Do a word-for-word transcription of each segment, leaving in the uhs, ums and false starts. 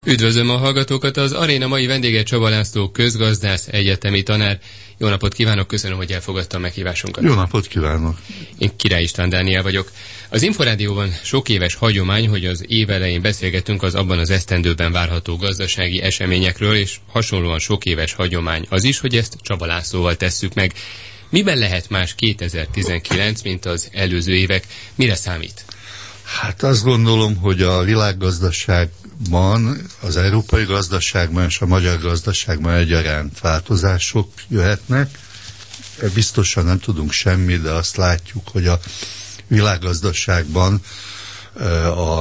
Üdvözlöm a hallgatókat, az aréna mai vendége Csaba László közgazdász, egyetemi tanár. Jó napot kívánok, köszönöm, hogy elfogadta a meghívásunkat. Jó napot kívánok! Én Király István Dániel vagyok. Az Inforádióban sok éves hagyomány, hogy az év elején beszélgetünk az abban az esztendőben várható gazdasági eseményekről, és hasonlóan sok éves hagyomány az is, hogy ezt Csaba Lászlóval tesszük meg. Miben lehet más kétezer-tizenkilenc, mint az előző évek? Mire számít? Hát azt gondolom, hogy a világgazdaságban, az európai gazdaságban és a magyar gazdaságban egyaránt változások jöhetnek. Biztosan nem tudunk semmit, de azt látjuk, hogy a világgazdaságban a,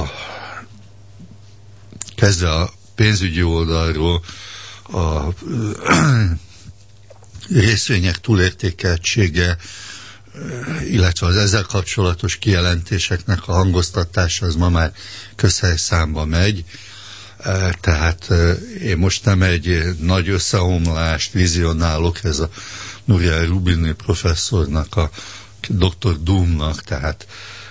kezdve a pénzügyi oldalról a részvények túlértékeltsége, illetve az ezzel kapcsolatos kijelentéseknek a hangoztatása az ma már közhelyszámba megy. Tehát én most nem egy nagy összeomlást vizionálok, ez a Nouriel Roubini professzornak, a doktor Doomnak, tehát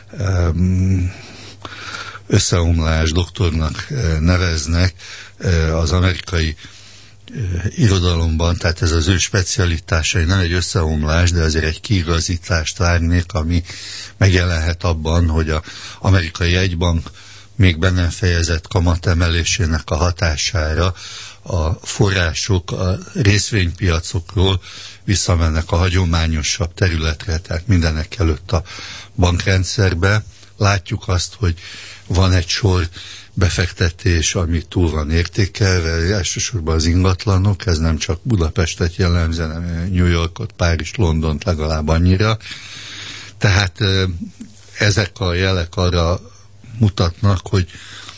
összeomlás doktornak neveznek az amerikai irodalomban, tehát ez az ő specialitásai, nem egy összeomlás, de azért egy kiigazítást várnék, ami megjelenhet abban, hogy az amerikai jegybank még be nem fejezett kamatemelésének a hatására a források a részvénypiacokról visszamennek a hagyományosabb területre, tehát mindenek előtt a bankrendszerbe. Látjuk azt, hogy van egy sor befektetés, ami túl van értékelve, elsősorban az ingatlanok, ez nem csak Budapestet jellemzi, hanem New Yorkot, Párizs, Londont legalább annyira. Tehát ezek a jelek arra mutatnak, hogy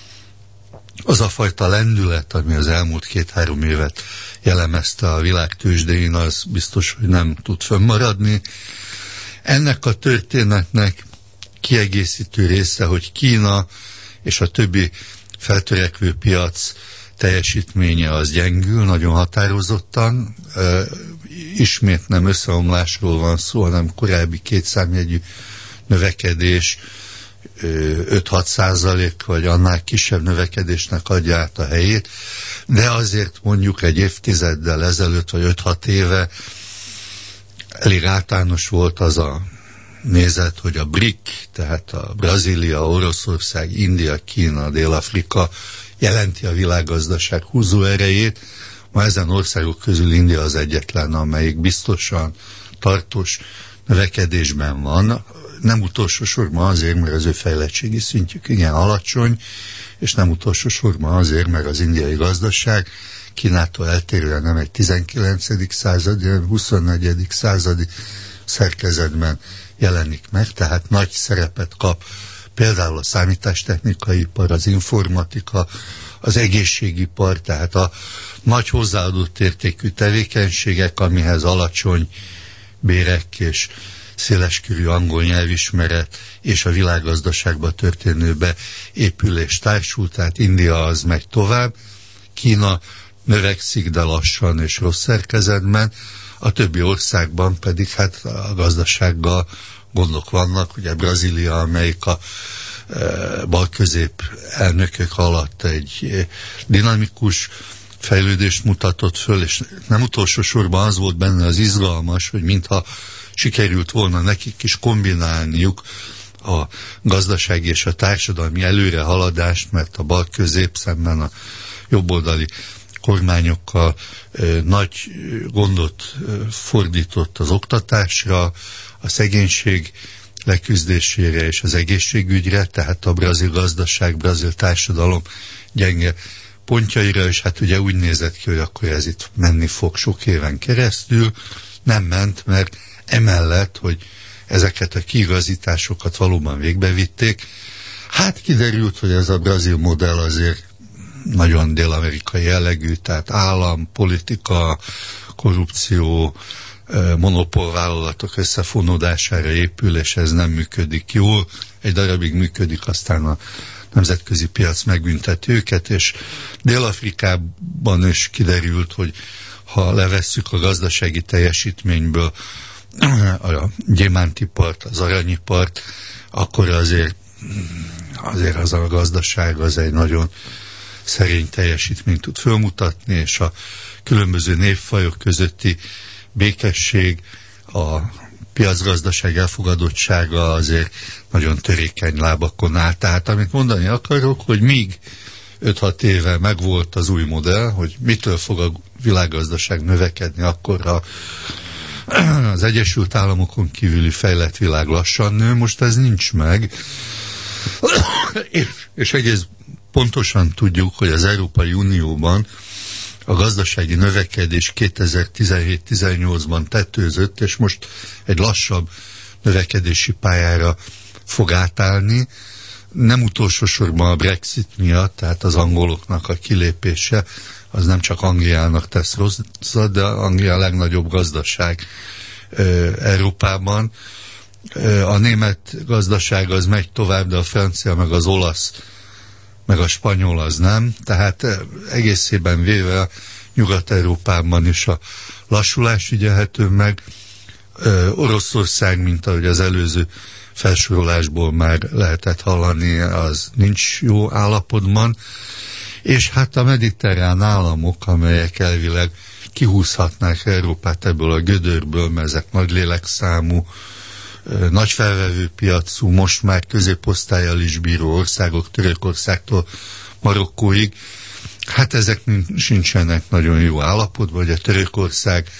az a fajta lendület, ami az elmúlt két-három évet jellemezte a világ tőzsdéin, az biztos, hogy nem tud fönnmaradni. Ennek a történetnek kiegészítő része, hogy Kína és a többi feltörekvő piac teljesítménye az gyengül, nagyon határozottan. E, ismét nem összeomlásról van szó, hanem korábbi kétszámjegyű növekedés, öt-hat százalék vagy annál kisebb növekedésnek adja át a helyét, de azért mondjuk egy évtizeddel ezelőtt, vagy öt-hat éve elég általános volt az a nézet, hogy a BRIC, tehát a Brazília, Oroszország, India, Kína, Dél-Afrika jelenti a világgazdaság húzó erejét. Ma ezen országok közül India az egyetlen, amelyik biztosan tartós növekedésben van. Nem utolsó sorban azért, mert az ő fejlettségi szintjük igen alacsony, és nem utolsó sorban azért, mert az indiai gazdaság Kínától eltérően nem egy tizenkilencedik századi, hanem huszonnegyedik századi szerkezetben jelenik meg, tehát nagy szerepet kap például a számítástechnikai ipar, az informatika, az egészségipar, tehát a nagy hozzáadott értékű tevékenységek, amihez alacsony bérek és széleskörű angol nyelvismeret és a világgazdaságba történő beépülés társul, tehát India az megy tovább, Kína növekszik, de lassan és rossz szerkezetben, a többi országban pedig hát a gazdasággal gondok vannak, ugye Brazília, amelyik a e, bal-közép elnökök alatt egy e, dinamikus fejlődést mutatott föl, és nem utolsó sorban az volt benne az izgalmas, hogy mintha sikerült volna nekik is kombinálniuk a gazdasági és a társadalmi előrehaladást, mert a bal-közép szemben a jobboldali kormányokkal e, nagy gondot e, fordított az oktatásra, a szegénység leküzdésére és az egészségügyre, tehát a brazil gazdaság, brazil társadalom gyenge pontjaira, és hát ugye úgy nézett ki, hogy akkor ez itt menni fog sok éven keresztül. Nem ment, mert emellett, hogy ezeket a kiigazításokat valóban végbevitték, hát kiderült, hogy ez a brazil modell azért nagyon dél-amerikai jellegű, tehát állam, politika, korrupció, monopolvállalatok összefonódására épül, és ez nem működik jól. Egy darabig működik, aztán a nemzetközi piac megbünteti őket, és Dél-Afrikában is kiderült, hogy ha levesszük a gazdasági teljesítményből a gyémántipart, az aranyipart, akkor azért, azért az a gazdaság az egy nagyon szerény teljesítményt tud fölmutatni, és a különböző népfajok közötti békesség, a piacgazdaság elfogadottsága azért nagyon törékeny lábakon áll. Tehát amit mondani akarok, hogy míg öt-hat éve megvolt az új modell, hogy mitől fog a világgazdaság növekedni, akkor az Egyesült Államokon kívüli fejlett világ lassan nő, most ez nincs meg. és, és egész pontosan tudjuk, hogy az Európai Unióban a gazdasági növekedés kétezer-tizenhét-tizennyolcban tetőzött, és most egy lassabb növekedési pályára fog átállni. Nem utolsó sorban a Brexit miatt, tehát az angoloknak a kilépése, az nem csak Angliának tesz rosszat, de Anglia a legnagyobb gazdaság ö, Európában. Ö, a német gazdaság az megy tovább, de a francia, meg az olasz, meg a spanyol az nem. Tehát egészében véve Nyugat-Európában is a lassulás figyelhető meg. Ö, Oroszország, mint ahogy az előző felsorolásból már lehetett hallani, az nincs jó állapotban, és hát a mediterrán államok, amelyek elvileg kihúzhatnák Európát ebből a gödörből, mert ezek nagy lélekszámú, nagy felvevő piacú, most már középosztállyal is bíró országok, Törökországtól Marokkóig, hát ezek sincsenek nagyon jó állapotban, hogy a Törökország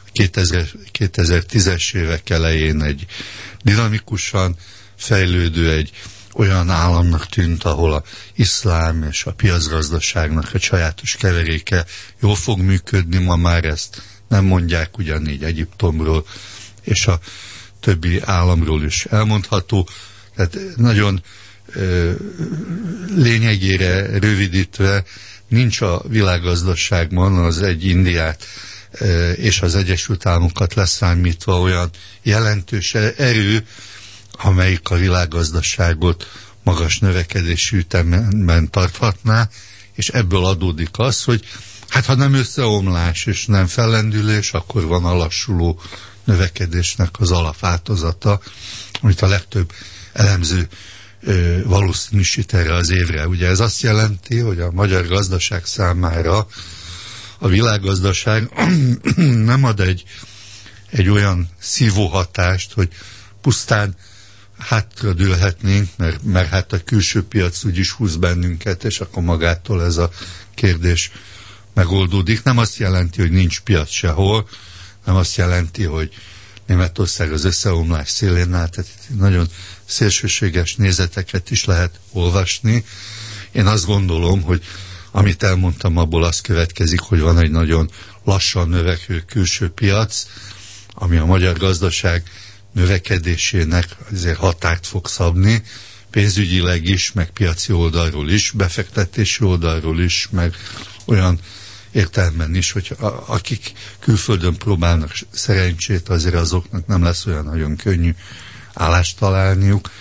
kétezer-tízes évek elején egy dinamikusan fejlődő, egy olyan államnak tűnt, ahol a iszlám és a piacgazdaságnak a sajátos keveréke jól fog működni, ma már ezt nem mondják, ugyanígy Egyiptomról és a többi államról is elmondható. Tehát nagyon ö, lényegére rövidítve nincs a világgazdaságban az egy Indiát ö, és az Egyesült Államokat leszámítva olyan jelentős erő, amelyik a világgazdaságot magas növekedési ütemben tarthatná, és ebből adódik az, hogy hát ha nem összeomlás és nem fellendülés, akkor van a lassuló növekedésnek az alapváltozata, amit a legtöbb elemző ö, valószínűsít erre az évre. Ugye ez azt jelenti, hogy a magyar gazdaság számára a világgazdaság nem ad egy, egy olyan szívóhatást, hogy pusztán hátradőlhetnénk, mert, mert hát a külső piac úgyis húz bennünket, és akkor magától ez a kérdés megoldódik. Nem azt jelenti, hogy nincs piac sehol, nem azt jelenti, hogy Németország az összeomlás szélén áll, tehát nagyon szélsőséges nézeteket is lehet olvasni. Én azt gondolom, hogy amit elmondtam, abból az következik, hogy van egy nagyon lassan növekvő külső piac, ami a magyar gazdaság növekedésének azért határt fog szabni, pénzügyileg is, meg piaci oldalról is, befektetési oldalról is, meg olyan értelemben is, hogy a, akik külföldön próbálnak szerencsét, azért azoknak nem lesz olyan nagyon könnyű állást találniuk.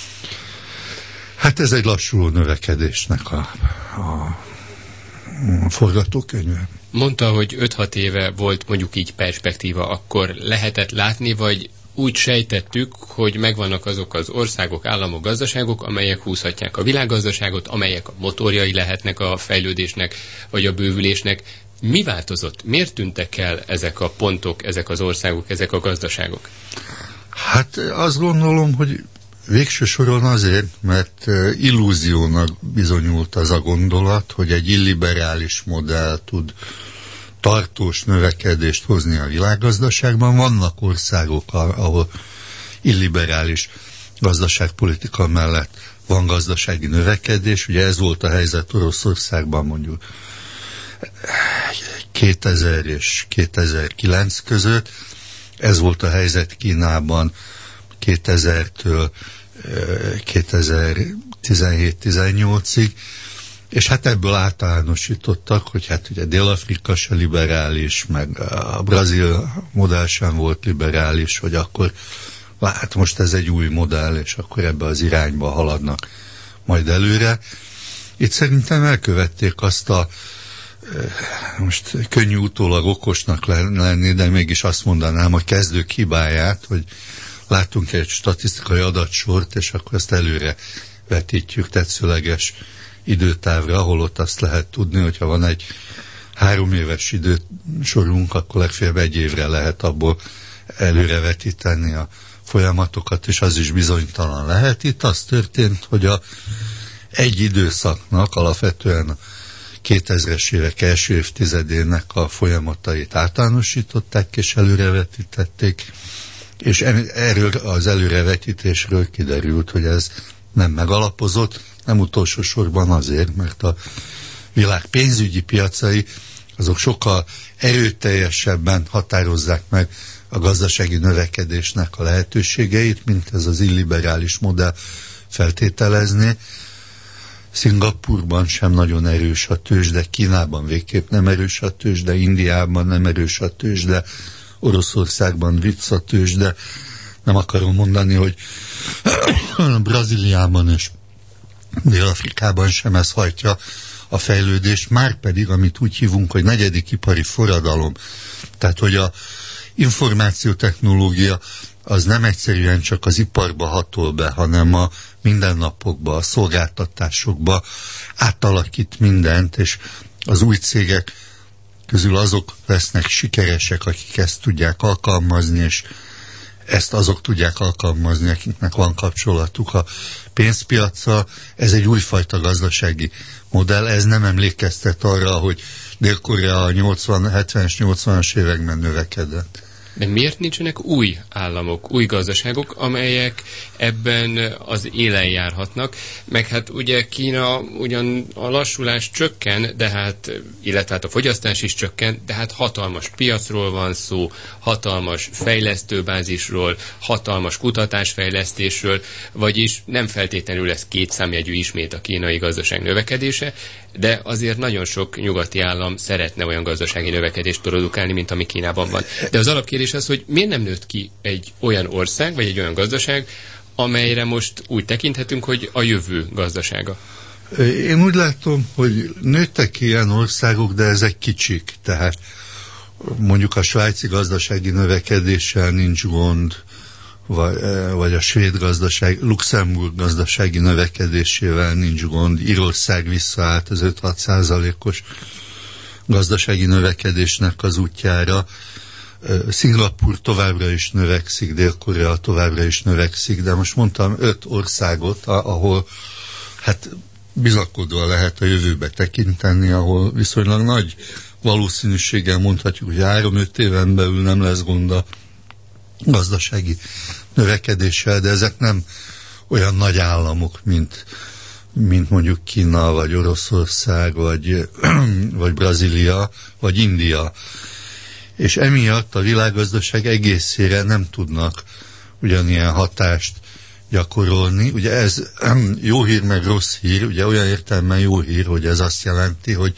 Hát ez egy lassuló növekedésnek a, a, a forgatókönyve. Mondta, hogy öt-hat éve volt mondjuk így perspektíva, akkor lehetett látni, vagy úgy sejtettük, hogy megvannak azok az országok, államok, gazdaságok, amelyek húzhatják a világgazdaságot, amelyek a motorjai lehetnek a fejlődésnek, vagy a bővülésnek. Mi változott? Miért tűntek el ezek a pontok, ezek az országok, ezek a gazdaságok? Hát azt gondolom, hogy végső soron azért, mert illúziónak bizonyult az a gondolat, hogy egy illiberális modell tud tartós növekedést hozni a világgazdaságban. Vannak országok, ahol illiberális gazdaságpolitika mellett van gazdasági növekedés. Ugye ez volt a helyzet Oroszországban mondjuk kétezer és kétezer-kilenc között. Ez volt a helyzet Kínában kétezertől kétezer-tizenhét-tizennyolcig. És hát ebből általánosítottak, hogy hát ugye Dél-Afrika se liberális, meg a brazil modell sem volt liberális, hogy akkor hát most ez egy új modell, és akkor ebbe az irányba haladnak majd előre. Itt szerintem elkövették azt a, most könnyű utólag okosnak lenni, de mégis azt mondanám, a kezdők hibáját, hogy látunk egy statisztikai adatsort, és akkor ezt előre vetítjük tetszőleges időtávra, ahol ott azt lehet tudni, hogyha van egy három éves idősorunk, akkor legfeljebb egy évre lehet abból előrevetíteni a folyamatokat, és az is bizonytalan lehet. Itt az történt, hogy a egy időszaknak alapvetően a kétezres évek első évtizedének a folyamatait általánosították és előrevetítették, és erről az előrevetítésről kiderült, hogy ez nem megalapozott, nem utolsó sorban azért, mert a világ pénzügyi piacai azok sokkal erőteljesebben határozzák meg a gazdasági növekedésnek a lehetőségeit, mint ez az illiberális modell feltételezné. Szingapurban sem nagyon erős a tőzsde, Kínában végképp nem erős a tőzsde, Indiában nem erős a tőzsde, Oroszországban vicc a tőzsde. Nem akarom mondani, hogy Brazíliában és Dél-Afrikában sem ez hajtja a fejlődést, már pedig, amit úgy hívunk, hogy negyedik ipari forradalom. Tehát, hogy a információtechnológia az nem egyszerűen csak az iparba hatol be, hanem a mindennapokba, a szolgáltatásokba átalakít mindent, és az új cégek közül azok lesznek sikeresek, akik ezt tudják alkalmazni, és ezt azok tudják alkalmazni, akiknek van kapcsolatuk a pénzpiacsal. Ez egy újfajta gazdasági modell, ez nem emlékeztet arra, hogy Dél-Korea a nyolcvan, hetvenes, nyolcvanas években növekedett. De miért nincsenek új államok, új gazdaságok, amelyek ebben az élen járhatnak? Meg hát ugye Kína ugyan a lassulás csökken, de hát, illetve hát a fogyasztás is csökken, de hát hatalmas piacról van szó, hatalmas fejlesztőbázisról, hatalmas kutatásfejlesztésről, vagyis nem feltétlenül lesz kétszámjegyű ismét a kínai gazdaság növekedése, de azért nagyon sok nyugati állam szeretne olyan gazdasági növekedést produkálni, mint ami Kínában van. De az alapkérdés az, hogy miért nem nőtt ki egy olyan ország, vagy egy olyan gazdaság, amelyre most úgy tekinthetünk, hogy a jövő gazdasága? Én úgy látom, hogy nőttek ilyen országok, de ezek kicsik. Tehát mondjuk a svájci gazdasági növekedéssel nincs gond, vagy, vagy a svéd gazdaság, Luxemburg gazdasági növekedésével nincs gond, Írország visszaállt az öt-hat százalékos gazdasági növekedésnek az útjára, Szingapur továbbra is növekszik, Dél-Korea továbbra is növekszik, de most mondtam öt országot, ahol hát bizakodva lehet a jövőbe tekinteni, ahol viszonylag nagy valószínűséggel mondhatjuk, hogy három-öt éven belül nem lesz gond a gazdasági növekedéssel, de ezek nem olyan nagy államok, mint, mint mondjuk Kína, vagy Oroszország, vagy, vagy Brazília, vagy India. És emiatt a világgazdaság egészére nem tudnak ugyanilyen hatást gyakorolni. Ugye ez jó hír, meg rossz hír, ugye olyan értelemben jó hír, hogy ez azt jelenti, hogy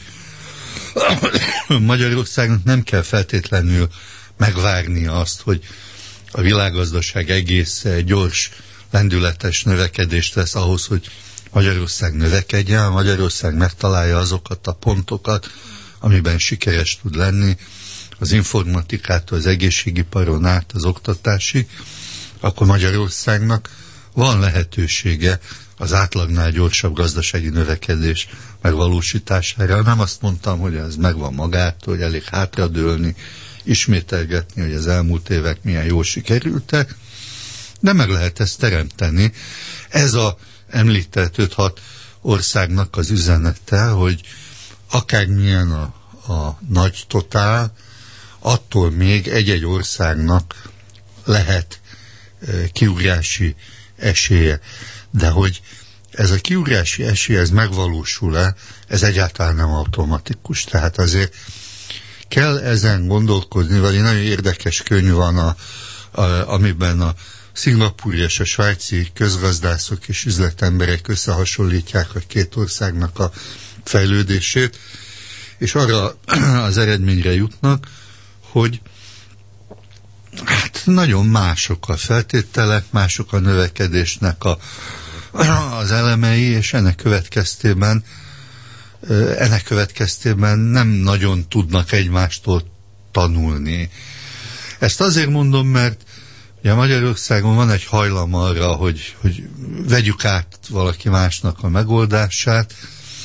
Magyarországnak nem kell feltétlenül megvárni azt, hogy a világgazdaság egész gyors, lendületes növekedést tesz ahhoz, hogy Magyarország növekedjen, Magyarország megtalálja azokat a pontokat, amiben sikeres tud lenni, az informatikától, az egészségiparon át, az oktatásig, akkor Magyarországnak van lehetősége az átlagnál gyorsabb gazdasági növekedés megvalósítására. Nem azt mondtam, hogy ez megvan magától, hogy elég hátradőlni, ismételgetni, hogy az elmúlt évek milyen jól sikerültek, de meg lehet ezt teremteni. Ez a említett öt-hat országnak az üzenete, hogy akármilyen a, a nagy totál, attól még egy-egy országnak lehet e, kiugrási esélye. De hogy ez a kiugrási esély, ez megvalósul-e, ez egyáltalán nem automatikus. Tehát azért kell ezen gondolkodni, vagy egy nagyon érdekes könyv van, a, a, amiben a szingapúri és a svájci közgazdászok és üzletemberek összehasonlítják a két országnak a fejlődését, és arra az eredményre jutnak, hogy hát nagyon mások a feltételek, mások a növekedésnek a, az elemei, és ennek következtében ennek következtében nem nagyon tudnak egymástól tanulni. Ezt azért mondom, mert ugye Magyarországon van egy hajlam arra, hogy, hogy vegyük át valaki másnak a megoldását,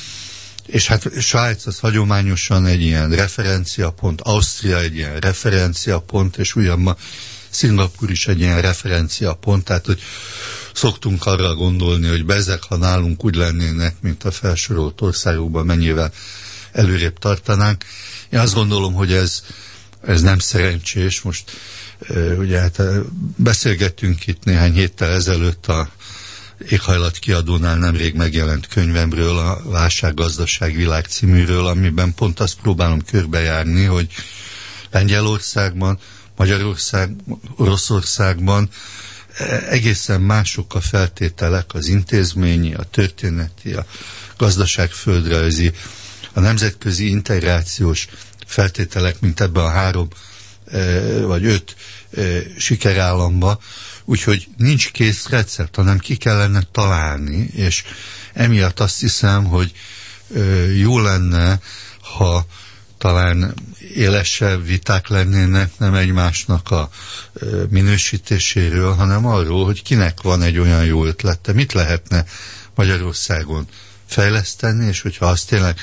és hát Svájc az hagyományosan egy ilyen referenciapont, Ausztria egy ilyen referenciapont, és ugyan Szingapúr is egy ilyen referenciapont, tehát hogy szoktunk arra gondolni, hogy bezek, ha nálunk úgy lennének, mint a felsorolt országokban, mennyivel előrébb tartanánk. Én azt gondolom, hogy ez, ez nem szerencsés. Most ugye hát beszélgettünk itt néhány héttel ezelőtt a éghajlatkiadónál nemrég megjelent könyvemről, a Válsággazdaság világ címűről, amiben pont azt próbálom körbejárni, hogy Lengyelországban, Magyarország, Oroszországban egészen mások a feltételek, az intézményi, a történeti, a gazdaságföldrajzi, a nemzetközi integrációs feltételek, mint ebben a három vagy öt sikerállamba, úgyhogy nincs kész recept, hanem ki kellene találni, és emiatt azt hiszem, hogy jó lenne, ha talán élesebb viták lennének nem egymásnak a minősítéséről, hanem arról, hogy kinek van egy olyan jó ötlete, mit lehetne Magyarországon fejleszteni, és hogyha azt tényleg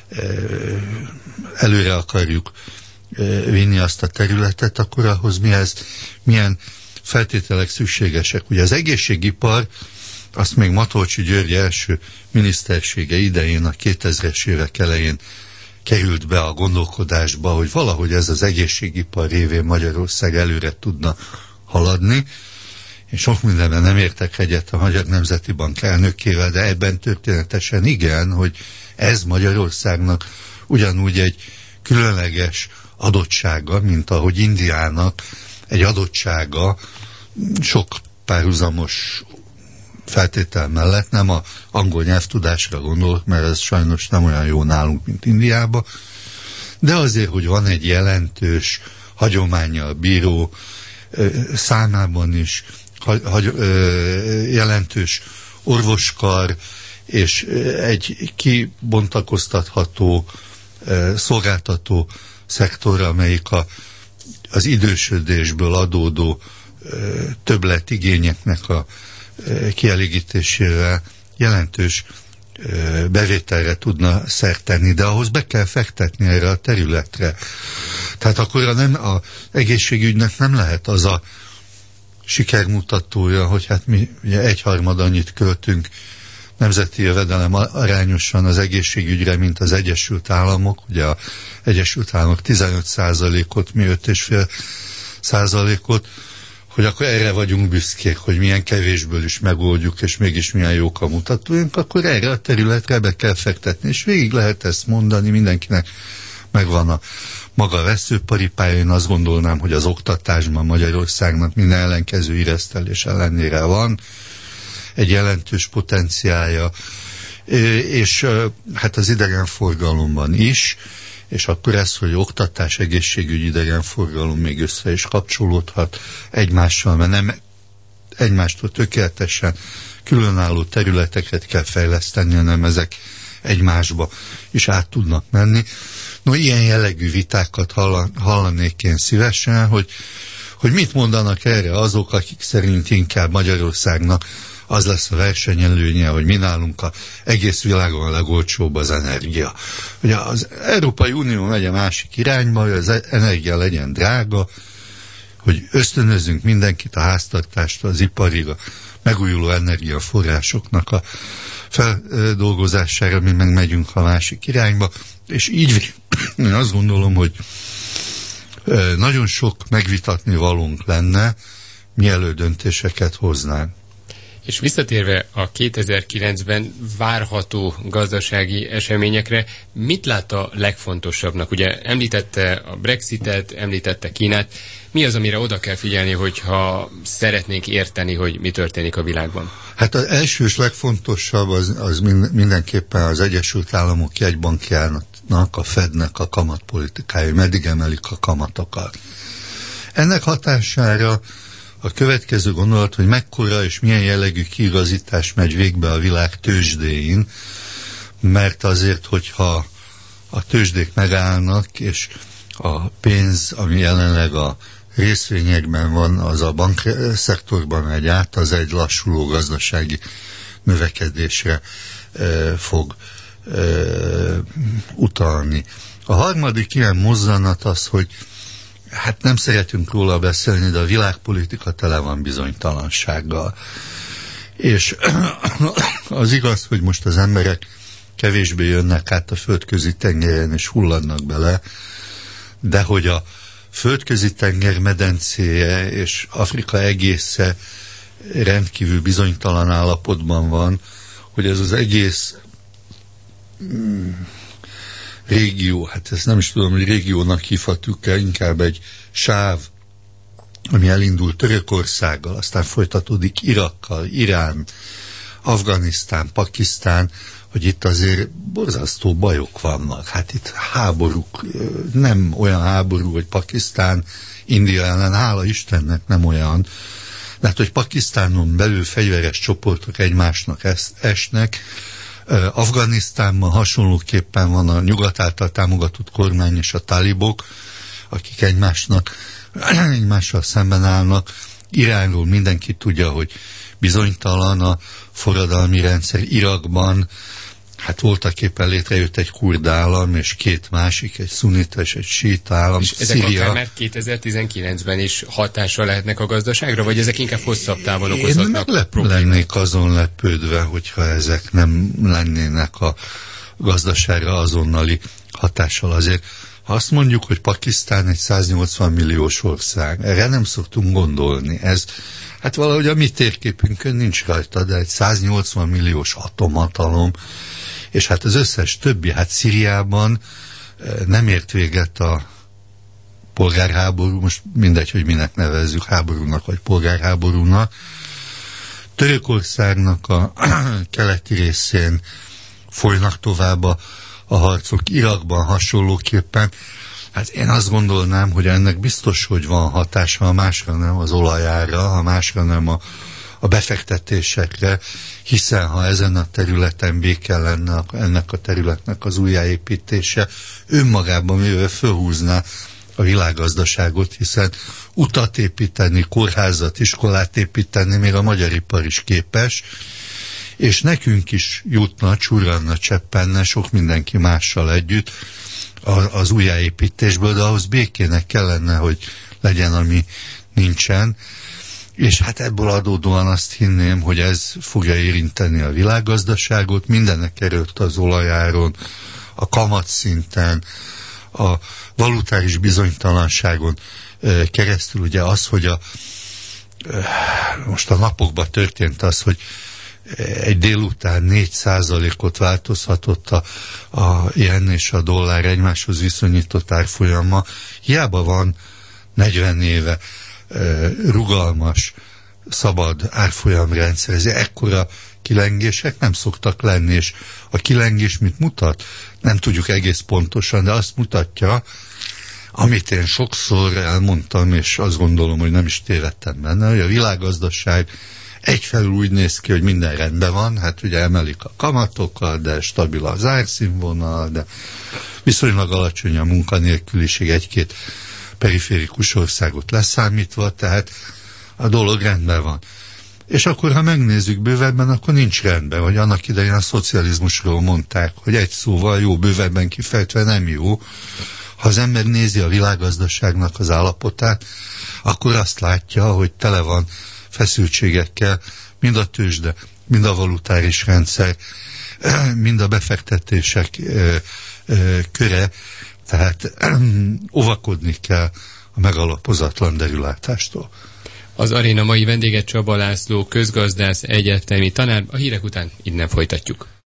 előre akarjuk vinni azt a területet, akkor ahhoz mihez, milyen feltételek szükségesek. Ugye az egészségipar, azt még Matolcsy György első minisztersége idején, a kétezres évek elején került be a gondolkodásba, hogy valahogy ez az egészségipar révén Magyarország előre tudna haladni. Én sok mindenben nem értek egyet a Magyar Nemzeti Bank elnökével, de ebben történetesen igen, hogy ez Magyarországnak ugyanúgy egy különleges adottsága, mint ahogy Indiának egy adottsága sok párhuzamos feltétel mellett, nem a angol nyelvtudásra gondolok, mert ez sajnos nem olyan jó nálunk, mint Indiában, de azért, hogy van egy jelentős hagyománnyal bíró, számában is hagy, jelentős orvoskar, és egy kibontakoztatható szolgáltató szektor, amelyik a, az idősödésből adódó többletigényeknek a kielégítésével jelentős bevételre tudna szert tenni, de ahhoz be kell fektetni erre a területre. Tehát akkor a nem, a egészségügynek nem lehet az a sikermutatója, hogy hát mi ugye egyharmad annyit költünk nemzeti jövedelem arányosan az egészségügyre, mint az Egyesült Államok. Ugye az Egyesült Államok tizenöt százalékot, mi öt egész öt százalékot, hogy akkor erre vagyunk büszkék, hogy milyen kevésből is megoldjuk, és mégis milyen jók a mutatóink, akkor erre a területre be kell fektetni, és végig lehet ezt mondani, mindenkinek megvan a maga veszőparipája. Én azt gondolnám, hogy az oktatásban Magyarországnak minden ellenkező íresztelés ellenére van egy jelentős potenciálja, és hát az idegenforgalomban is, és akkor ez, hogy oktatás, egészségügy, idegenforgalom még össze is kapcsolódhat egymással, mert nem egymástól tökéletesen különálló területeket kell fejleszteni, hanem ezek egymásba is át tudnak menni. No, ilyen jellegű vitákat hallanék én szívesen, hogy, hogy mit mondanak erre azok, akik szerint inkább Magyarországnak az lesz a versenyelőnye, hogy mi nálunk a egész világon a legolcsóbb az energia. Ugye az Európai Unió megy a másik irányba, hogy az energia legyen drága, hogy ösztönözzünk mindenkit a háztartástól, az iparig, a megújuló energiaforrásoknak a feldolgozására, mi meg megyünk a másik irányba, és így én azt gondolom, hogy nagyon sok megvitatni valónk lenne, mielőtt döntéseket hoznánk. És visszatérve a kétezer-kilencben várható gazdasági eseményekre, mit lát a legfontosabbnak? Ugye említette a Brexitet, említette Kínát. Mi az, amire oda kell figyelni, hogyha szeretnénk érteni, hogy mi történik a világban? Hát az első és legfontosabb az, az mindenképpen az Egyesült Államok jegybankjának, a Fednek a kamatpolitikája, meddig emelik a kamatokat. Ennek hatására a következő gondolat, hogy mekkora és milyen jellegű kiigazítás megy végbe a világ tőzsdéin, mert azért, hogyha a tőzsdék megállnak, és a pénz, ami jelenleg a részvényekben van, az a bankszektorban megy át, az egy lassuló gazdasági növekedésre e, fog ö, utalni. A harmadik ilyen mozzanat az, hogy hát nem szeretünk róla beszélni, de a világpolitika tele van bizonytalansággal. És az igaz, hogy most az emberek kevésbé jönnek át a földközi tengeren és hulladnak bele, de hogy a földközi tenger medencéje és Afrika egésze rendkívül bizonytalan állapotban van, hogy ez az egész mm, régió, hát ezt nem is tudom, hogy régiónak hívhatjuk-e, inkább egy sáv, ami elindul Törökországgal, aztán folytatódik Irakkal, Irán, Afganisztán, Pakisztán, hogy itt azért borzasztó bajok vannak. Hát itt háborúk, nem olyan háború, hogy Pakisztán, India ellen, hála Istennek nem olyan, mert hogy Pakisztánon belül fegyveres csoportok egymásnak esnek, Afganisztánban hasonlóképpen van a nyugat által támogatott kormány és a talibok, akik egymásnak, egymással szemben állnak. Iránról mindenki tudja, hogy bizonytalan a forradalmi rendszer. Irakban hát voltak éppen létrejött egy kurd állam, és két másik, egy szunita és egy síita állam. És ezek Szíria. Akár már kétezer-tizenkilencben is hatással lehetnek a gazdaságra, vagy ezek inkább hosszabb távon okozhatnak? Én meg lennék azon lepődve, hogyha ezek nem lennének a gazdaságra azonnali hatással. Azért, ha azt mondjuk, hogy Pakisztán egy száznyolcvan milliós ország, erre nem szoktunk gondolni. Ez, hát valahogy a mi térképünkön nincs rajta, de egy száznyolcvan milliós atomhatalom, és hát az összes többi, hát Szíriában nem ért véget a polgárháború, most mindegy, hogy minek nevezzük, háborúnak vagy polgárháborúnak. Törökországnak a keleti részén folynak tovább a, a harcok, Irakban hasonlóképpen. Hát én azt gondolnám, hogy ennek biztos, hogy van hatása, ha másra nem az olajára, ha másra nem a, a befektetésekre, hiszen ha ezen a területen béke lenne ennek a területnek az újjáépítése, önmagában mivel fölhúzná a világgazdaságot, hiszen utat építeni, kórházat, iskolát építeni, még a magyar ipar is képes, és nekünk is jutna, csurranna, cseppenne, sok mindenki mással együtt az újjáépítésből, de ahhoz békének kellene, hogy legyen, ami nincsen. És hát ebből adódóan azt hinném, hogy ez fogja érinteni a világgazdaságot, mindenek előtt az olajáron, a kamatszinten, a valutáris bizonytalanságon keresztül. Ugye az, hogy a, most a napokban történt az, hogy egy délután négy százalékot változhatott a, a yen és a dollár egymáshoz viszonyított árfolyama. Hiába van negyven éve rugalmas, szabad árfolyamrendszer. Ez ekkora kilengések nem szoktak lenni, és a kilengés mit mutat? Nem tudjuk egész pontosan, de azt mutatja, amit én sokszor elmondtam, és azt gondolom, hogy nem is tévedtem benne, hogy a világgazdaság egyfelől úgy néz ki, hogy minden rendben van, hát ugye emelik a kamatokat, de stabil az árszínvonal, de viszonylag alacsony a munkanélküliség, egy-két periférikus országot leszámítva, tehát a dolog rendben van. És akkor, ha megnézzük bővebben, akkor nincs rendben, hogy annak idején a szocializmusról mondták, hogy egy szóval jó, bővebben kifejtve nem jó. Ha az ember nézi a világgazdaságnak az állapotát, akkor azt látja, hogy tele van feszültségekkel, mind a tőzsde, mind a valutáris rendszer, mind a befektetések köre, tehát óvakodni kell a megalapozatlan derülátástól. Az aréna mai vendége Csaba László, közgazdász, egyetemi tanár. A hírek után innen folytatjuk.